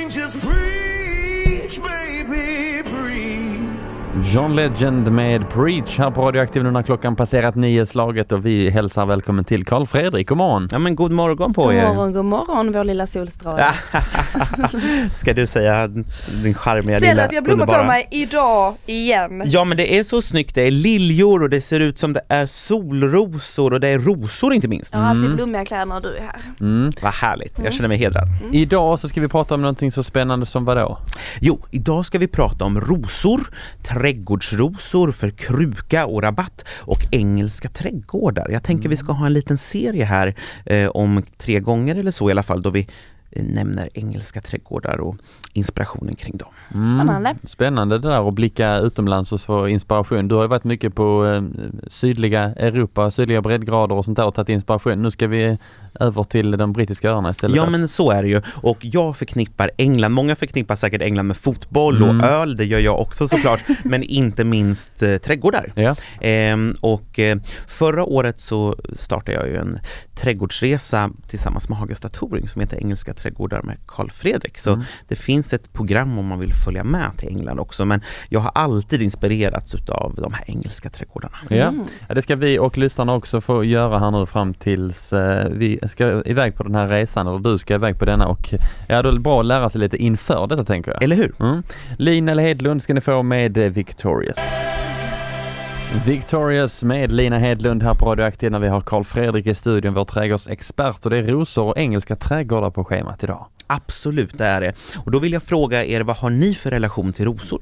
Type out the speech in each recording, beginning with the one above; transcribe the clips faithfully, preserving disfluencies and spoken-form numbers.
just preach, baby, preach. John Legend med Preach här på Radioaktiv nu när klockan passerat nio slaget och vi hälsar välkommen till Carl Fredrik. God morgon. Ja men god morgon på god er. God morgon, god morgon vår lilla solstråle. Ska du säga din charmiga lilla lilla att jag blommar underbara. på mig idag igen. Ja men det är så snyggt, det är liljor och det ser ut som det är solrosor och det är rosor inte minst. Jag har alltid blommiga kläder när du är här. Mm. Vad härligt, jag känner mig hedrad. Mm. Idag så ska vi prata om någonting så spännande som vad då? Jo, idag ska vi prata om rosor, trädgårdsrosor för kruka och rabatt och engelska trädgårdar. Jag tänker mm. vi ska ha en liten serie här eh, om tre gånger eller så i alla fall då vi eh, nämner engelska trädgårdar och inspirationen kring dem. Mm. Spännande. Spännande det där att blicka utomlands och få inspiration. Du har ju varit mycket på eh, sydliga Europa, sydliga breddgrader och sånt där och tagit inspiration. Nu ska vi över till de brittiska öarna istället. Ja men så är det ju. Och jag förknippar England. Många förknippar säkert England med fotboll mm. och öl. Det gör jag också såklart. Men inte minst eh, trädgårdar. Ja. Ehm, och eh, förra året så startade jag ju en trädgårdsresa tillsammans med Hagesta Touring som heter Engelska trädgårdar med Carl Fredrik. Så mm. det finns ett program om man vill följa med till England också. Men jag har alltid inspirerats av de här engelska trädgårdarna. Ja, ja det ska vi och lyssnarna också få göra här nu fram tills eh, vi ska iväg på den här resan eller du ska iväg på denna och ja, då är det bra att lära sig lite inför detta tänker jag. Eller hur? Mm. Lina eller Hedlund ska ni få med Victorious. Victorious med Lina Hedlund här på Radioaktiv när vi har Carl Fredrik i studion, vår trädgårdsexpert och det är rosor och engelska trädgårdar på schemat idag. Absolut, det är det. Och då vill jag fråga er, vad har ni för relation till rosor?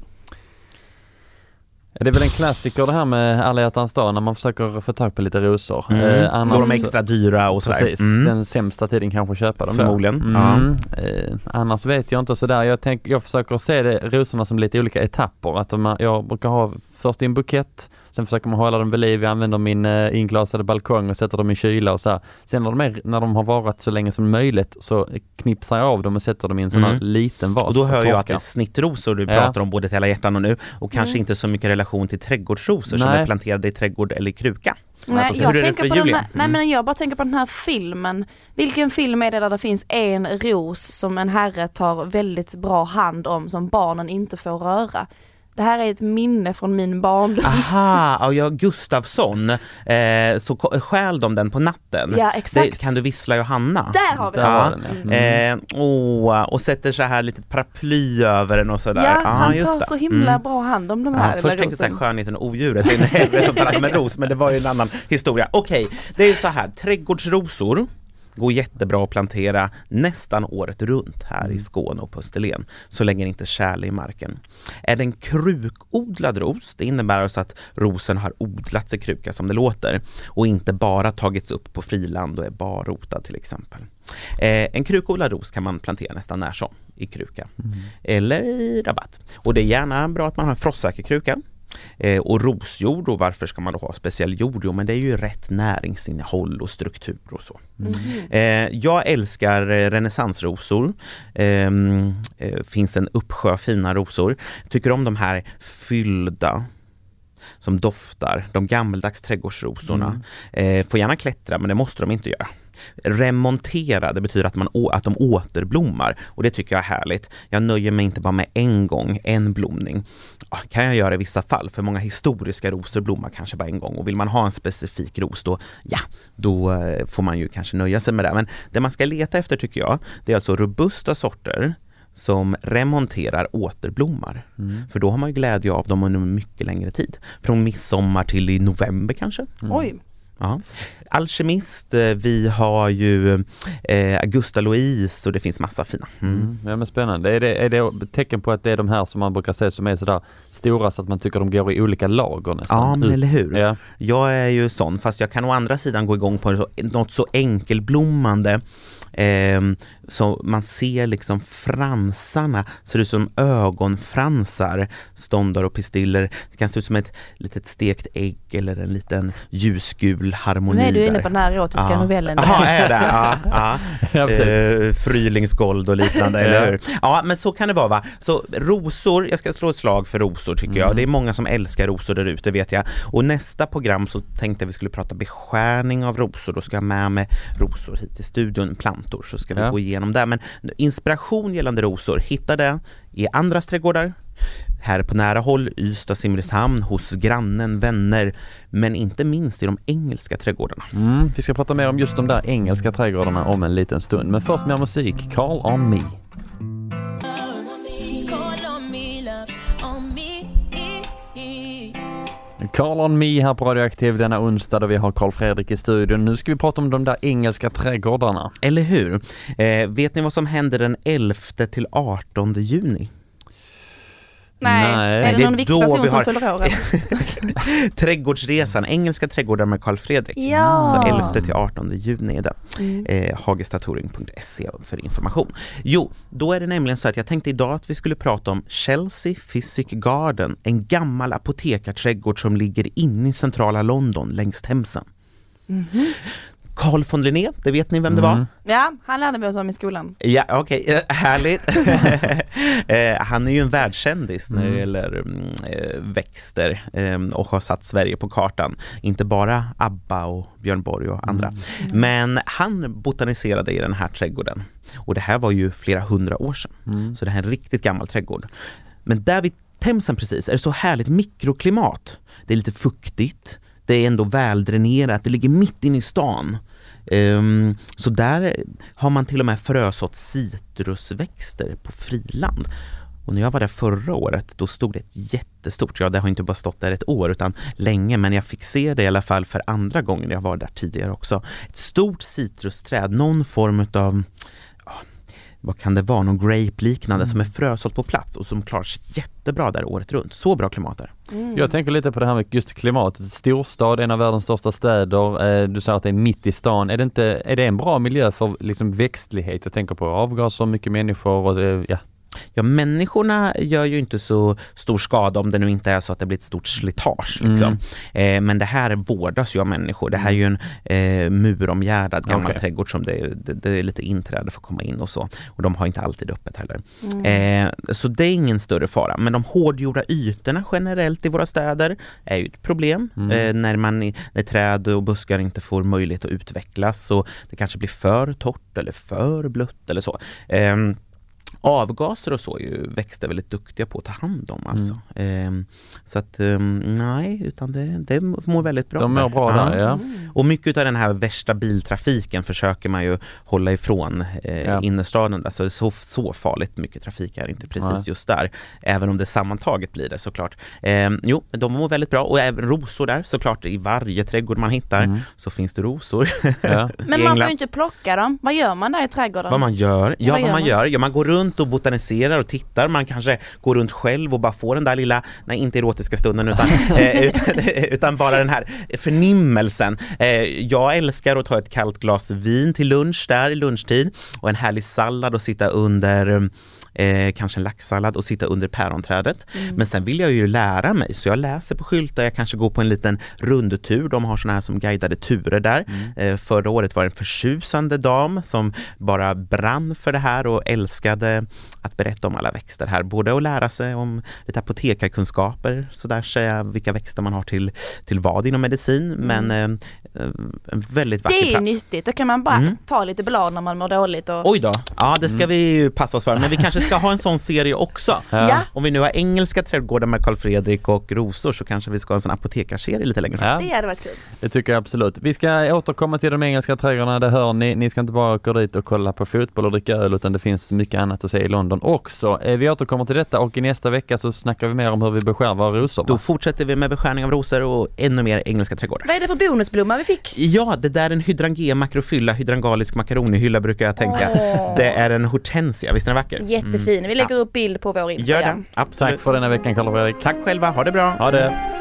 Det är väl en klassiker det här med alla hjärtans dag när man försöker få tag på lite rosor. Mm. Eh, annars, de är extra dyra och sådär. Precis, mm. den sämsta tiden kanske att köpa dem. Förmodligen. Mm. Ja. Eh, annars vet jag inte sådär. Jag, tänk, jag försöker se det, rosorna som lite olika etapper. Att de, jag brukar ha först en bukett, sen försöker man hålla dem vid liv. Jag använder min eh, inglasade balkong och sätter dem i kyla och så här. Sen när de, är, när de har varit så länge som möjligt så knipsar jag av dem och sätter dem i en sån här mm. liten vas. Och då hör och jag att det är snittrosor du ja. pratar om både till hela hjärtan och nu. Och kanske mm. inte så mycket relation till trädgårdsrosor som är planterade i trädgård eller i kruka. Nej, ja, jag, tänker på den här, mm. nej men jag bara tänker på den här filmen. Vilken film är det där det finns en ros som en herre tar väldigt bra hand om som barnen inte får röra? Det här är ett minne från min barndom. Aha, ja, Gustafsson. Eh, så stjäl de den på natten. Ja, exakt. Det, kan du vissla Johanna? Där har vi ja. den. Ja. Mm. Eh, oh, och sätter så här lite paraply över den och sådär. Ja, ah, han just tar det. så himla mm. bra hand om den här. Ja, först tänkte jag skönheten och odjuret. Det är en helvete som tar hand med ros, men det var ju en annan historia. Okej, okay, det är så här. Trädgårdsrosor går jättebra att plantera nästan året runt här mm. i Skåne och på Österlen, så länge det inte kärl i marken. Är det en krukodlad ros, det innebär alltså att rosen har odlats i kruka som det låter och inte bara tagits upp på friland och är barrotad till exempel. Eh, en krukodlad ros kan man plantera nästan när som i kruka mm. eller i rabatt. Och det är gärna bra att man har en frostsäker kruka. Eh, och rosjord, och varför ska man då ha speciell jord? Jo, men det är ju rätt näringsinnehåll och struktur och så. Mm. Eh, jag älskar renässansrosor. Eh, eh, finns en uppsjö fina rosor. Tycker om de här fyllda som doftar, de gammeldags trädgårdsrosorna. Mm. Eh, får gärna klättra, men det måste de inte göra. Remontera, det betyder att, man, att de återblommar, och det tycker jag är härligt. Jag nöjer mig inte bara med en gång, en blomning. Ja, kan jag göra i vissa fall, för många historiska rosor blommar kanske bara en gång, och vill man ha en specifik ros då, ja, då får man ju kanske nöja sig med det. Men det man ska leta efter tycker jag, det är alltså robusta sorter som remonterar återblommar. Mm. För då har man ju glädje av dem under mycket längre tid. Från midsommar till i november kanske. Mm. Oj. Ja. Alkemist, vi har ju eh, Augusta Louise och det finns massa fina. Mm. Mm. Ja, men spännande. Är det, är det tecken på att det är de här som man brukar säga som är sådär stora så att man tycker de går i olika lager nästan? Ja, men ut. Eller hur? Ja. Jag är ju sån, fast jag kan å andra sidan gå igång på något så enkelblommande. Eh, så man ser liksom fransarna, ser ut som ögonfransar, ståndar och pistiller. Det kan se ut som ett litet stekt ägg eller en liten ljusgul harmoni. Nu är du inne där. på den här erotiska ja. novellen. Jaha, är det? Ja, ja. eh, Frylingsgold och liknande, eller hur? Ja, men så kan det vara, va? Så rosor, jag ska slå ett slag för rosor tycker mm. jag. Det är många som älskar rosor där ute, vet jag. Och nästa program så tänkte jag vi skulle prata beskärning av rosor. Då ska jag med med rosor hit i studion, plant tentor så ska vi Ja. gå igenom det. Men inspiration gällande rosor, hitta det i andras trädgårdar, här på nära håll, Ystad, Simrishamn, hos grannen, vänner, men inte minst i de engelska trädgårdarna. Mm, vi ska prata mer om just de där engelska trädgårdarna om en liten stund. Men först mer musik, Call on me. Call on me här på Radioaktiv denna onsdag då vi har Carl Fredrik i studion. Nu ska vi prata om de där engelska trädgårdarna. Eller hur? Eh, vet ni vad som händer den elfte till artonde juni? Nej, Nej. är Det det är någon viktig då person vi som har- fyller år? eller? Trädgårdsresan, engelska trädgårdar med Carl Fredrik. Ja. Så elfte till artonde juni är det. Mm. Eh, hagestaturing punkt se för information. Jo, då är det nämligen så att jag tänkte idag att vi skulle prata om Chelsea Physic Garden, en gammal apotekarträdgård som ligger inne i centrala London längs Themsen. Mhm. Carl von Linné, det vet ni vem det var? Mm. Ja, han lärde vi oss om i skolan. Ja, okej, eh, härligt. eh, han är ju en världskändis när det Mm. gäller mm, eh, växter eh, och har satt Sverige på kartan. Inte bara Abba och Björn Borg och andra. Mm. Men han botaniserade i den här trädgården. Och det här var ju flera hundra år sedan. Mm. Så det här är en riktigt gammal trädgård. Men där vid Themsen precis är det så härligt mikroklimat. Det är lite fuktigt. Det är ändå väldränerat. Det ligger mitt inne i stan. Um, så där har man till och med frösått citrusväxter på friland. Och när jag var där förra året, då stod det ett jättestort, ja det har inte bara stått där ett år utan länge, men jag fick se det i alla fall för andra gången, jag var där tidigare också. Ett stort citrusträd, någon form av, vad kan det vara, någon grape-liknande Mm. som är frösått på plats och som klarar sig jättebra där året runt. Så bra klimat där. Mm. Jag tänker lite på det här med just klimatet. Storstad, en av världens största städer. Eh, du säger att det är mitt i stan. Är det, inte, är det en bra miljö för liksom växtlighet? Jag tänker på avgaser, mycket människor och det, ja. Ja, människorna gör ju inte så stor skada om det nu inte är så att det blir ett stort slitage. Liksom. Mm. Eh, men det här vårdas ju av människor. Det här är ju en eh, muromgärdad gammal Okej. trädgård som det, det, det är lite inträde för att komma in och så. Och de har inte alltid öppet heller. Mm. Eh, så det är ingen större fara. Men de hårdgjorda ytorna generellt i våra städer är ju ett problem. Mm. Eh, när, man, när träd och buskar inte får möjlighet att utvecklas och det kanske blir för torrt eller för blött eller så. Eh, Avgaser och så är ju växter väldigt duktiga på att ta hand om alltså. Ehm, så att um, nej, utan det, det mår väldigt bra. De mår där. bra där, ja. Och mycket av den här värsta biltrafiken försöker man ju hålla ifrån eh, Ja. innerstaden där. Så, så så farligt mycket trafik är inte precis Nej. just där. Även om det sammantaget blir det såklart. Ehm, jo, de mår väldigt bra. Och även rosor där såklart. I varje trädgård man hittar Mm. så finns det rosor. Ja. Men man England. får ju inte plocka dem. Vad gör man där i trädgården? Vad man gör? Ja, Vad vad gör man man? gör? Ja, man går runt och botaniserar och tittar. Man kanske går runt själv och bara får den där lilla, nej inte erotiska stunden utan, eh, utan, utan bara den här förnimmelsen. Eh, jag älskar att ta ett kallt glas vin till lunch där i lunchtid och en härlig sallad och sitta under Eh, kanske en laxsallad och sitta under päronträdet. Mm. Men sen vill jag ju lära mig så jag läser på skyltar, jag kanske går på en liten rundtur. De har såna här som guidade turer där. Mm. Eh, förra året var det en förtjusande dam som bara brann för det här och älskade att berätta om alla växter här. Både att lära sig om lite apotekarkunskaper, så där säga vilka växter man har till, till vad inom medicin. Men eh, en väldigt vacker Det är ju plats. nyttigt. Då kan man bara Mm. ta lite blad när man mår dåligt. Och... Oj då, ja det ska Mm. vi ju passa oss för. Men vi kanske ska ha en sån serie också. Ja. Ja. Om vi nu har engelska trädgårdar med Carl Fredrik och rosor så kanske vi ska ha en sån apotekarserie lite längre fram. Ja. Det hade varit kul. Det tycker jag absolut. Vi ska återkomma till de engelska trädgårdarna, det hör ni. Ni ska inte bara åka dit och kolla på fotboll och dricka öl, utan det finns mycket annat att se i London också. Eh, Vi återkommer till detta och i nästa vecka så snackar vi mer om hur vi beskär våra rosor. Då Va? fortsätter vi med beskärning av rosor och ännu mer engelska trädgårdar. Vad är det för bonusblomma vi fick? Ja, det där är en hydrangea macrophylla, hydrangalisk makaronihylla brukar jag tänka. Åh. Det är en hortensia, visst är den vacker? Jättefin. Vi lägger upp bild på vår Gör Instagram. det, absolut. Tack för denna veckan, Carl Fredrik. Tack själva, ha det bra. Ha det!